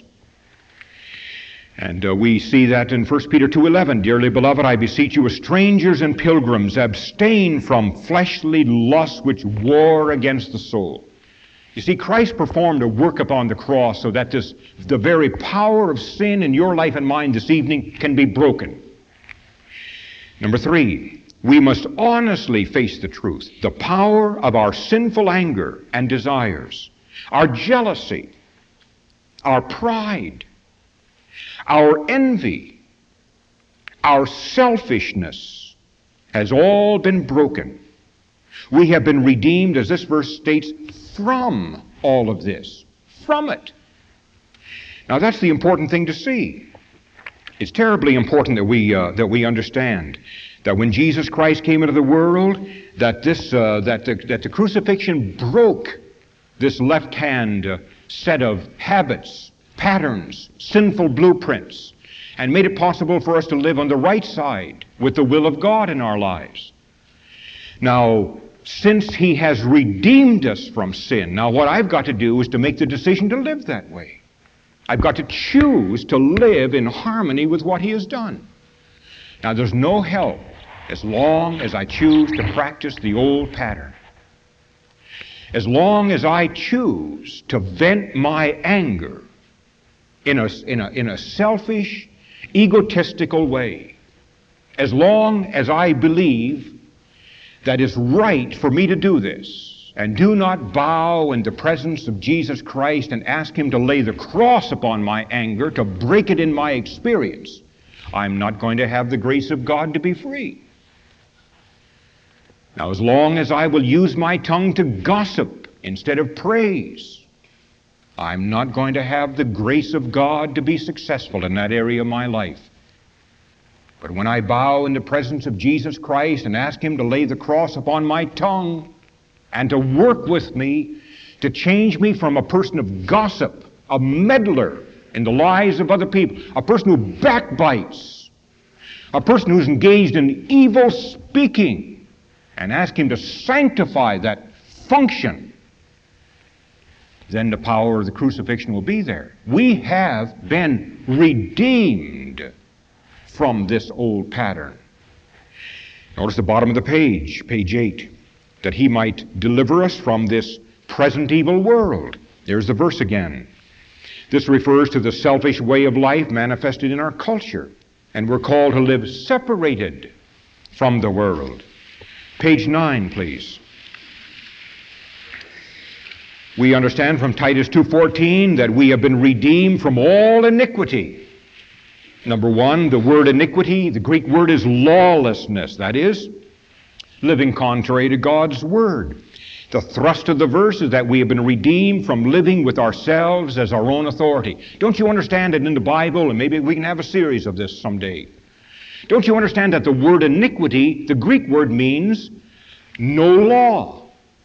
And uh, we see that in First Peter two eleven, dearly beloved, I beseech you as strangers and pilgrims, abstain from fleshly lusts which war against the soul. You see, Christ performed a work upon the cross so that this, the very power of sin in your life and mine this evening can be broken. Number three, we must honestly face the truth, the power of our sinful anger and desires, our jealousy, our pride, our envy, our selfishness has all been broken. We have been redeemed, as this verse states, from all of this, from it. Now that's the important thing to see. It's terribly important that we uh, that we understand that when Jesus Christ came into the world, that this uh, that the, that the crucifixion broke this left-hand uh, set of habits, patterns, sinful blueprints, and made it possible for us to live on the right side with the will of God in our lives. Now, since He has redeemed us from sin, now what I've got to do is to make the decision to live that way. I've got to choose to live in harmony with what He has done. Now, there's no help as long as I choose to practice the old pattern. As long as I choose to vent my anger in a, in a, in a selfish, egotistical way, as long as I believe that it's right for me to do this, and do not bow in the presence of Jesus Christ and ask Him to lay the cross upon my anger, to break it in my experience, I'm not going to have the grace of God to be free. Now, as long as I will use my tongue to gossip instead of praise, I'm not going to have the grace of God to be successful in that area of my life. But when I bow in the presence of Jesus Christ and ask Him to lay the cross upon my tongue and to work with me to change me from a person of gossip, a meddler in the lives of other people, a person who backbites, a person who's engaged in evil speaking, and ask Him to sanctify that function, then the power of the crucifixion will be there. We have been redeemed from this old pattern. Notice the bottom of the page, page eight, that He might deliver us from this present evil world. There's the verse again. This refers to the selfish way of life manifested in our culture, and we're called to live separated from the world. Page nine, please. We understand from Titus two fourteen that we have been redeemed from all iniquity. Number one, the word iniquity, the Greek word is lawlessness. That is, living contrary to God's word. The thrust of the verse is that we have been redeemed from living with ourselves as our own authority. Don't you understand that in the Bible, and maybe we can have a series of this someday, don't you understand that the word iniquity, the Greek word, means no law?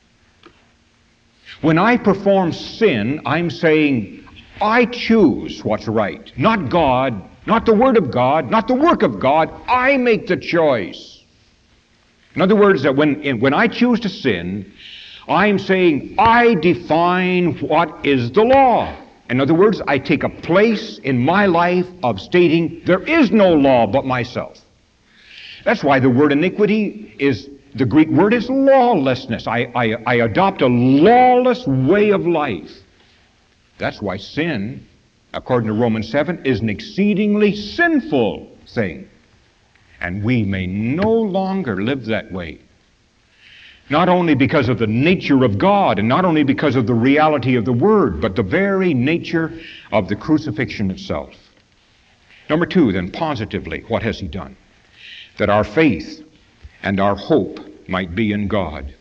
When I perform sin, I'm saying, I choose what's right. Not God, not the Word of God, not the work of God. I make the choice. In other words, that when, when I choose to sin, I'm saying I define what is the law. In other words, I take a place in my life of stating there is no law but myself. That's why the word iniquity is, the Greek word is lawlessness. I, I, I adopt a lawless way of life. That's why sin, according to Romans seven, is an exceedingly sinful thing. And we may no longer live that way. Not only because of the nature of God, and not only because of the reality of the Word, but the very nature of the crucifixion itself. Number two, then, positively, what has He done? That our faith and our hope might be in God.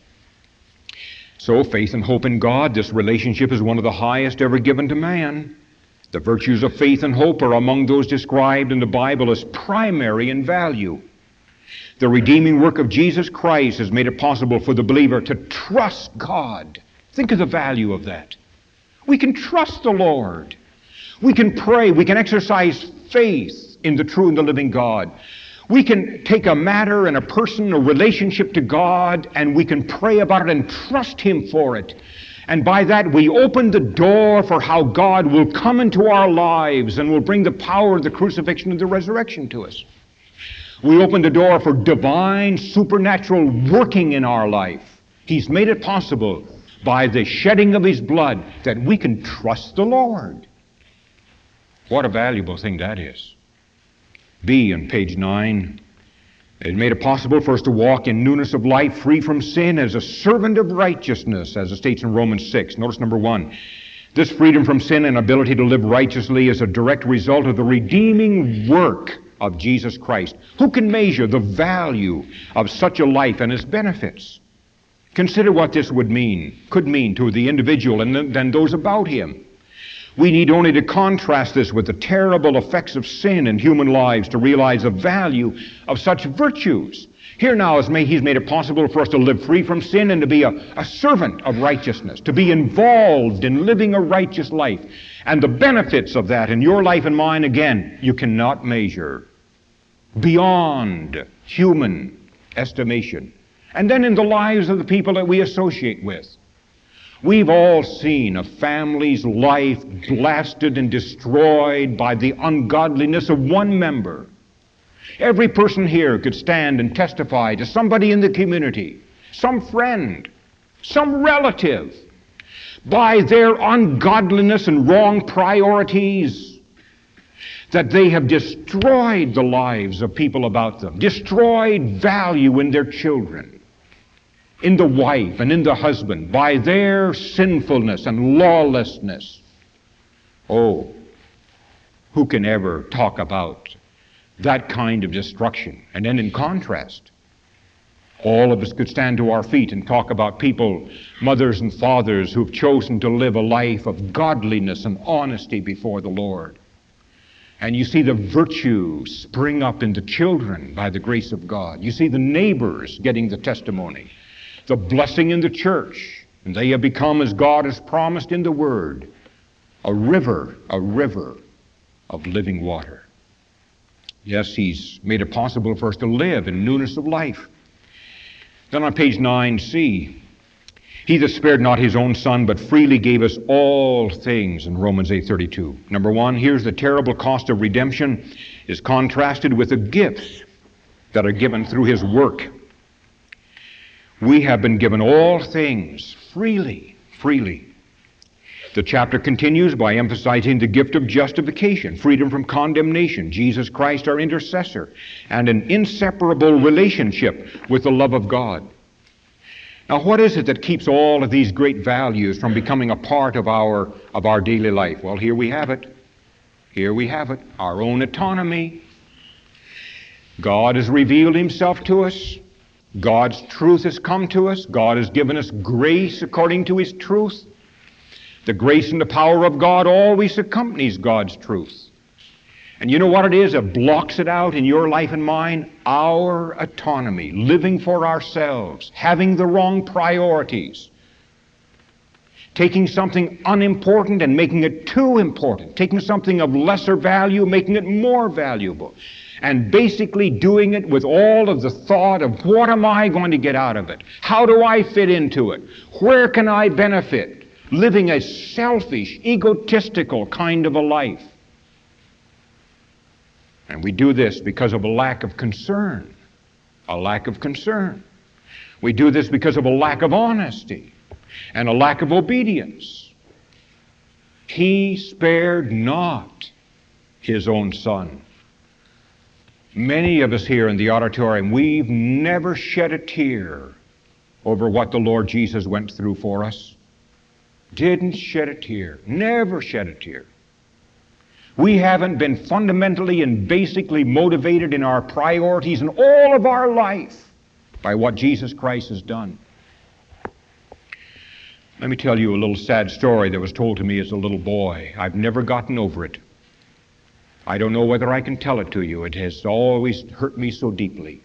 So, faith and hope in God, this relationship is one of the highest ever given to man. The virtues of faith and hope are among those described in the Bible as primary in value. The redeeming work of Jesus Christ has made it possible for the believer to trust God. Think of the value of that. We can trust the Lord. We can pray. We can exercise faith in the true and the living God. We can take a matter and a person, a relationship to God, and we can pray about it and trust Him for it. And by that we open the door for how God will come into our lives and will bring the power of the crucifixion and the resurrection to us. We open the door for divine, supernatural working in our life. He's made it possible by the shedding of His blood that we can trust the Lord. What a valuable thing that is. B, on page nine, it made it possible for us to walk in newness of life, free from sin, as a servant of righteousness, as it states in Romans six. Notice number one. This freedom from sin and ability to live righteously is a direct result of the redeeming work of Jesus Christ. Who can measure the value of such a life and its benefits? Consider what this would mean, could mean to the individual and then those about him. We need only to contrast this with the terrible effects of sin in human lives to realize the value of such virtues. Here now is may, He's made it possible for us to live free from sin and to be a, a servant of righteousness, to be involved in living a righteous life. And the benefits of that in your life and mine, again, you cannot measure. Beyond human estimation. And then in the lives of the people that we associate with. We've all seen a family's life blasted and destroyed by the ungodliness of one member. Every person here could stand and testify to somebody in the community, some friend, some relative, by their ungodliness and wrong priorities, that they have destroyed the lives of people about them, destroyed value in their children, in the wife and in the husband, by their sinfulness and lawlessness. Oh, who can ever talk about that kind of destruction? And then in contrast, all of us could stand to our feet and talk about people, mothers and fathers, who've chosen to live a life of godliness and honesty before the Lord. And you see the virtue spring up in the children by the grace of God. You see the neighbors getting the testimony, the blessing in the church, and they have become, as God has promised in the Word, a river, a river of living water. Yes, He's made it possible for us to live in newness of life. Then on page nine C, He that spared not His own Son, but freely gave us all things, in Romans eight thirty-two. Number one, here's the terrible cost of redemption is contrasted with the gifts that are given through His work. We have been given all things freely, freely. The chapter continues by emphasizing the gift of justification, freedom from condemnation, Jesus Christ our intercessor, and an inseparable relationship with the love of God. Now, what is it that keeps all of these great values from becoming a part of our, of our daily life? Well, here we have it. Here we have it. Our own autonomy. God has revealed Himself to us. God's truth has come to us. God has given us grace according to His truth. The grace and the power of God always accompanies God's truth. And you know what it is that blocks it out in your life and mine? Our autonomy, living for ourselves, having the wrong priorities, taking something unimportant and making it too important, taking something of lesser value, making it more valuable. and basically doing it with all of the thought of what am I going to get out of it? How do I fit into it? Where can I benefit? Living a selfish, egotistical kind of a life. And we do this because of a lack of concern. A lack of concern. We do this because of a lack of honesty and a lack of obedience. He spared not his own Son. Many of us here in the auditorium, we've never shed a tear over what the Lord Jesus went through for us. Didn't shed a tear. Never shed a tear. We haven't been fundamentally and basically motivated in our priorities in all of our life by what Jesus Christ has done. Let me tell you a little sad story that was told to me as a little boy. I've never gotten over it. I don't know whether I can tell it to you. It has always hurt me so deeply.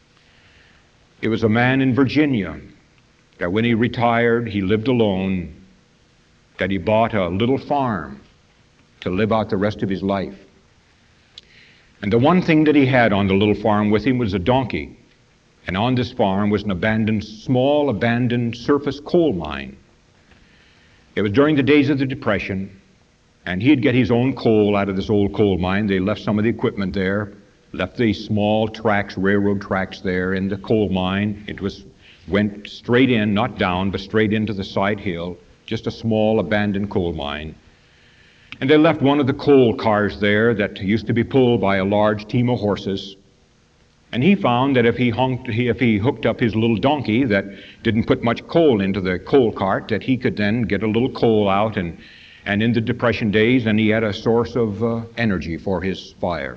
It was a man in Virginia that when he retired, he lived alone, that he bought a little farm to live out the rest of his life. And the one thing that he had on the little farm with him was a donkey. And on this farm was an abandoned, small abandoned surface coal mine. It was during the days of the Depression, and he'd get his own coal out of this old coal mine. They left some of the equipment there, left the small tracks, railroad tracks there in the coal mine. It was went straight in, not down, but straight into the side hill, just a small abandoned coal mine. And they left one of the coal cars there that used to be pulled by a large team of horses. And he found that if he, honked, if he hooked up his little donkey that didn't put much coal into the coal cart, that he could then get a little coal out. And, and in the Depression days, and he had a source of uh, energy for his fire.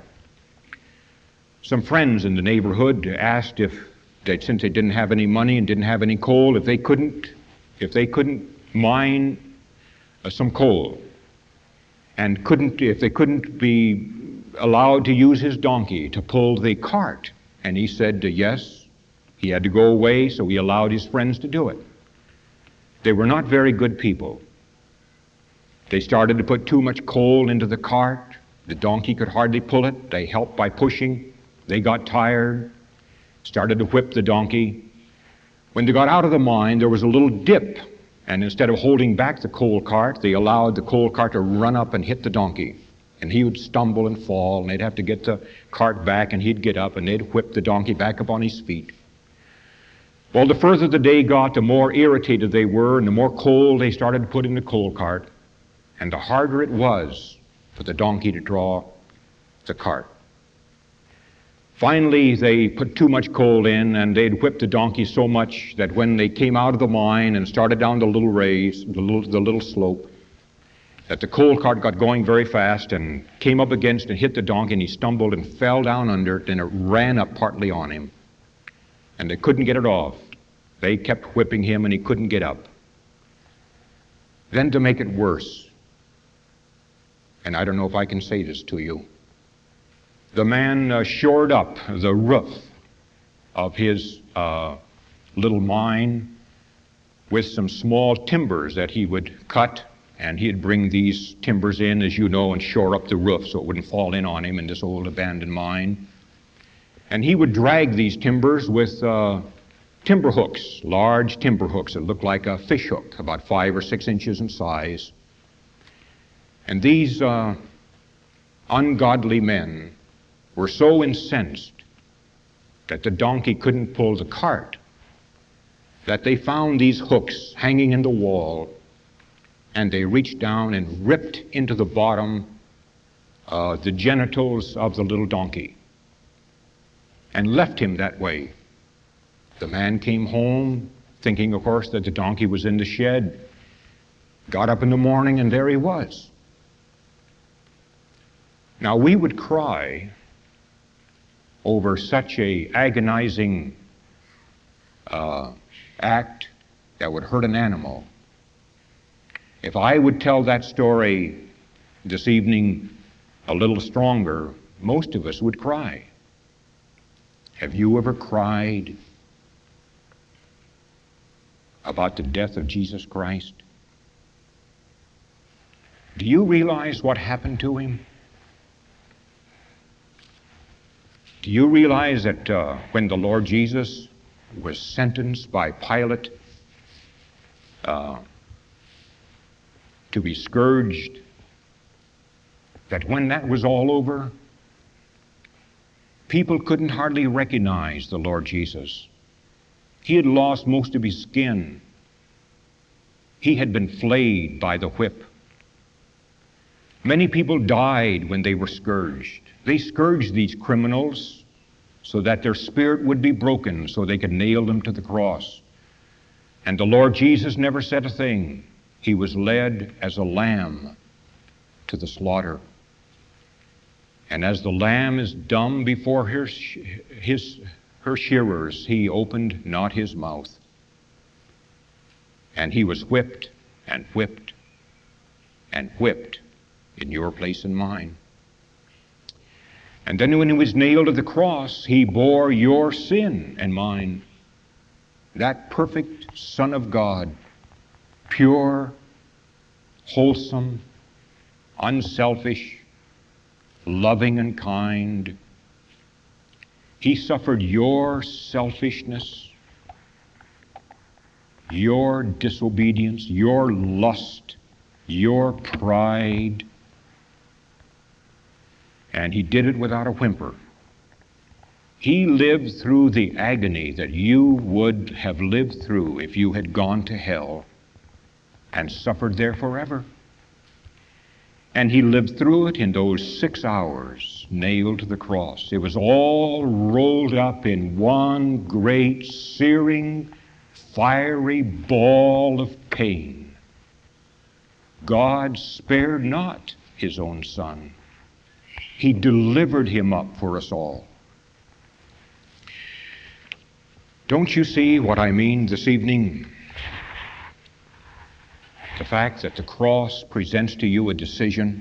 Some friends in the neighborhood asked if, they, since they didn't have any money and didn't have any coal, if they couldn't, if they couldn't mine uh, some coal. And couldn't, if they couldn't be allowed to use his donkey to pull the cart. And he said uh, yes, he had to go away, so he allowed his friends to do it. They were not very good people. They started to put too much coal into the cart. The donkey could hardly pull it. They helped by pushing. They got tired, started to whip the donkey. When they got out of the mine, there was a little dip. And instead of holding back the coal cart, they allowed the coal cart to run up and hit the donkey. And he would stumble and fall, and they'd have to get the cart back, and he'd get up, and they'd whip the donkey back up on his feet. Well, the further the day got, the more irritated they were, and the more coal they started to put in the coal cart, and the harder it was for the donkey to draw the cart. Finally, they put too much coal in, and they'd whipped the donkey so much that when they came out of the mine and started down the little raise, the little, the little slope, that the coal cart got going very fast and came up against and hit the donkey, and he stumbled and fell down under it, and it ran up partly on him. And they couldn't get it off. They kept whipping him, and he couldn't get up. Then to make it worse, and I don't know if I can say this to you, the man uh, shored up the roof of his uh, little mine with some small timbers that he would cut, and he'd bring these timbers in, as you know, and shore up the roof so it wouldn't fall in on him in this old abandoned mine. And he would drag these timbers with uh, timber hooks, large timber hooks that looked like a fish hook, about five or six inches in size. And these uh, ungodly men were so incensed that the donkey couldn't pull the cart that they found these hooks hanging in the wall, and they reached down and ripped into the bottom uh, the genitals of the little donkey and left him that way. The man came home thinking, of course, that the donkey was in the shed, got up in the morning, and there he was. Now, we would cry over such a agonizing uh, act that would hurt an animal. If I would tell that story this evening a little stronger, most of us would cry. Have you ever cried about the death of Jesus Christ? Do you realize what happened to him? Do you realize that uh, when the Lord Jesus was sentenced by Pilate uh, to be scourged, that when that was all over, people couldn't hardly recognize the Lord Jesus. He had lost most of his skin. He had been flayed by the whip. Many people died when they were scourged. They scourged these criminals so that their spirit would be broken, so they could nail them to the cross. And the Lord Jesus never said a thing. He was led as a lamb to the slaughter. And as the lamb is dumb before her, his, her shearers, he opened not his mouth. And he was whipped and whipped and whipped in your place and mine. And then when he was nailed to the cross, he bore your sin and mine. That perfect Son of God, pure, wholesome, unselfish, loving and kind. He suffered your selfishness, your disobedience, your lust, your pride, and he did it without a whimper. He lived through the agony that you would have lived through if you had gone to hell and suffered there forever. And he lived through it in those six hours nailed to the cross. It was all rolled up in one great, searing, fiery ball of pain. God spared not his own Son. He delivered him up for us all. Don't you see what I mean this evening? The fact that the cross presents to you a decision.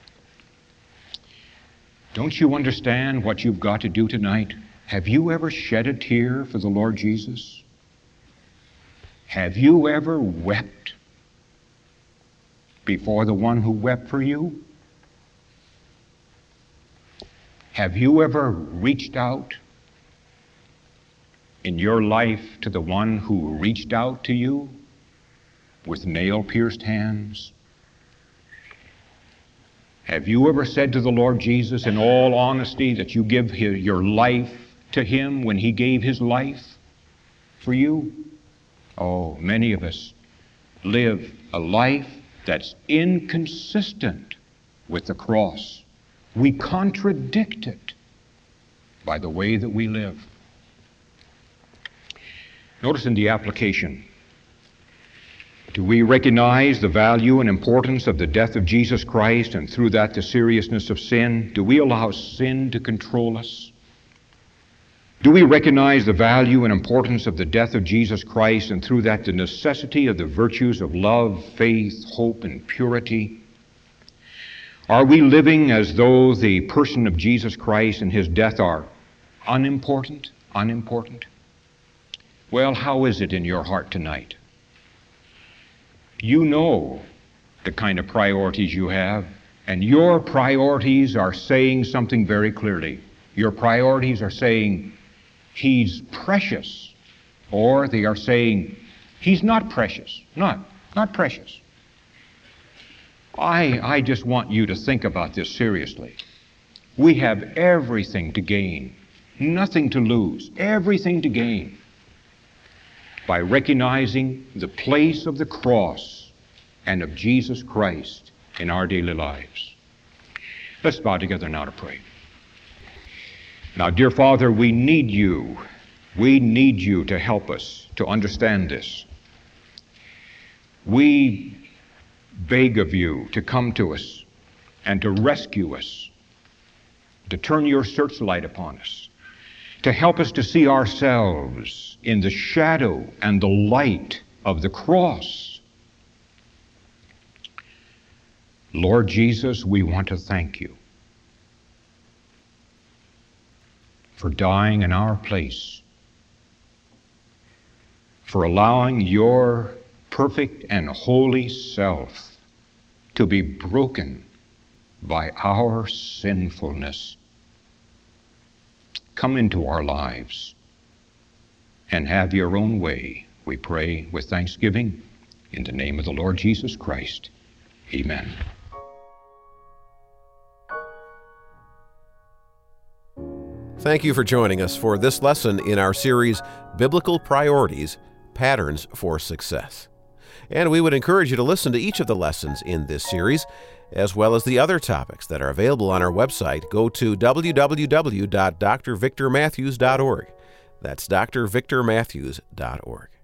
Don't you understand what you've got to do tonight? Have you ever shed a tear for the Lord Jesus? Have you ever wept before the one who wept for you? Have you ever reached out in your life to the one who reached out to you with nail-pierced hands? Have you ever said to the Lord Jesus in all honesty that you give his, your life to him when he gave his life for you? Oh, many of us live a life that's inconsistent with the cross. We contradict it by the way that we live. Notice in the application, do we recognize the value and importance of the death of Jesus Christ, and through that the seriousness of sin? Do we allow sin to control us? Do we recognize the value and importance of the death of Jesus Christ, and through that the necessity of the virtues of love, faith, hope, and purity? Are we living as though the person of Jesus Christ and his death are unimportant? Unimportant? Well, how is it in your heart tonight? You know the kind of priorities you have, and your priorities are saying something very clearly. Your priorities are saying, he's precious, or they are saying, he's not precious. Not, not precious. I, I just want you to think about this seriously. We have everything to gain, nothing to lose, everything to gain by recognizing the place of the cross and of Jesus Christ in our daily lives. Let's bow together now to pray. Now, dear Father, we need you. We need you to help us to understand this. We beg of you to come to us and to rescue us, to turn your searchlight upon us, to help us to see ourselves in the shadow and the light of the cross. Lord Jesus, we want to thank you for dying in our place, for allowing your perfect and holy self to be broken by our sinfulness. come into our lives and have your own way. We pray with thanksgiving in the name of the Lord Jesus Christ. Amen. Thank you for joining us for this lesson in our series, Biblical Priorities, Patterns for Success. And we would encourage you to listen to each of the lessons in this series, as well as the other topics that are available on our website. Go to w w w dot d r victor matthews dot org. That's d r victor matthews dot org.